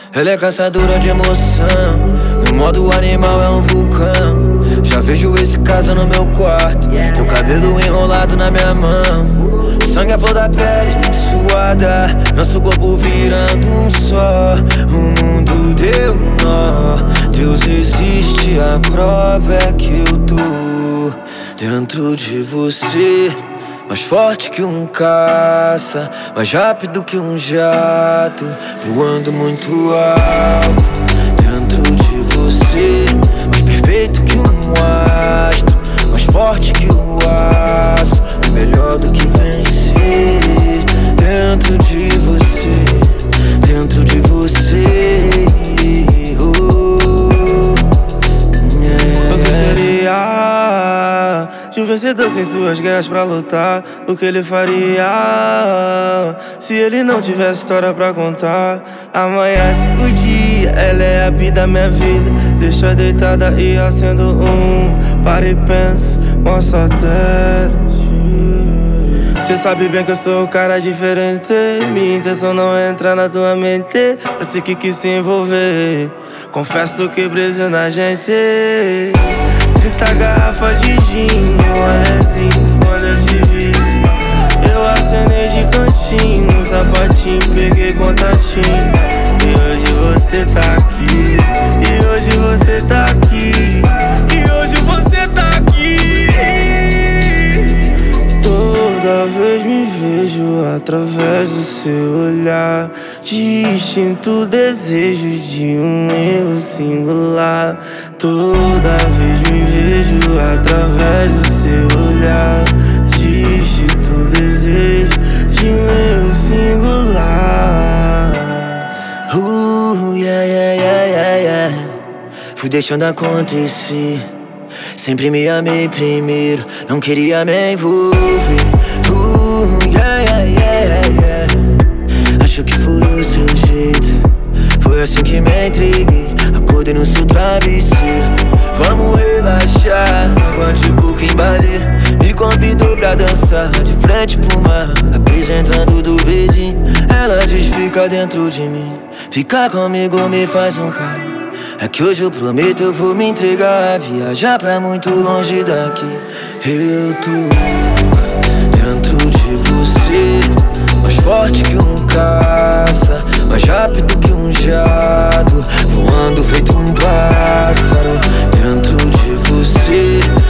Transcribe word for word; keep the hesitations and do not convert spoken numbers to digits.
Ela é caçadora de emoção, no modo animal é um vulcão. Já vejo esse caso no meu quarto, teu cabelo enrolado na minha mão. Sangue à flor da pele, suada, nosso corpo virando um só. O mundo deu nó, Deus existe, a prova é que eu tô dentro de você. Mais forte que um caça, mais rápido que um jato, voando muito alto dentro de você. Mais perfeito que um astro, mais forte que o aço, é melhor do que vencer. Dentro de você, dentro de você. Oh, yeah. O que seria de um vencedor sem suas guerras pra lutar? O que ele faria se ele não tivesse história pra contar? Amanhece o dia, ela é a vida da minha vida. Deixa deitada e acendo um. Para e penso, mostra a tela. Cê sabe bem que eu sou um cara diferente. Minha intenção não é entrar na tua mente. Você que quis se envolver, confesso que brilho na gente. Trinta garrafas de gin, um rolezinho quando eu te vi. Eu acenei de cantinho, no sapatinho, peguei contatinho. E hoje você tá aqui, e hoje você tá aqui, e hoje você tá aqui. Toda vez me vejo através do seu olhar, distinto desejo de um erro singular. Toda vez me vejo através do seu olhar, distinto desejo de um erro singular. Uh, yeah, yeah, yeah, yeah, yeah. Fui deixando acontecer, sempre me amei primeiro, não queria me envolver. Uh, yeah, yeah, yeah, yeah. Acho que foi o seu jeito, foi assim que me entreguei. Acordei no seu travesseiro, vamos relaxar. Água de coco em balé, me convidou pra dançar de frente pro mar, apresentando do verdinho. Ela diz fica dentro de mim, ficar comigo me faz um carinho. É que hoje eu prometo eu vou me entregar, viajar pra muito longe daqui. Eu tô dentro de você, mais forte que um caça, mais rápido que um jato, voando feito um pássaro. Dentro de você,